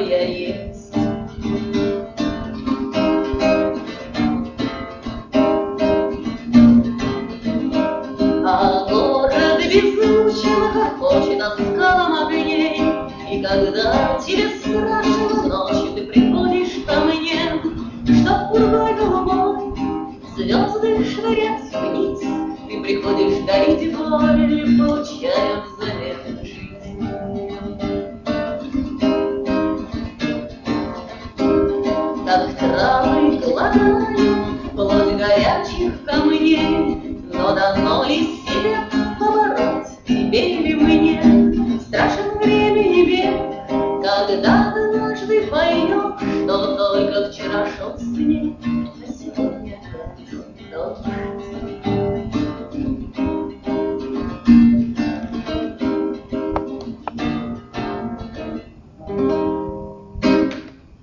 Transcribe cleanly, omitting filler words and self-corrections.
я есть. А город беззвучно хохочет от скалам огней, и когда тебе страшно ночью, ты приходишь ко мне, чтоб курвой голубой звезды швырять вниз. Ты приходишь дарить боль, получая взамен жизнь. Как травы глотают плоть горячих камней, но дано ли себе побороть, тебе или мне? Страшен времени век, когда однажды поймешь, что только вчера шел с ней.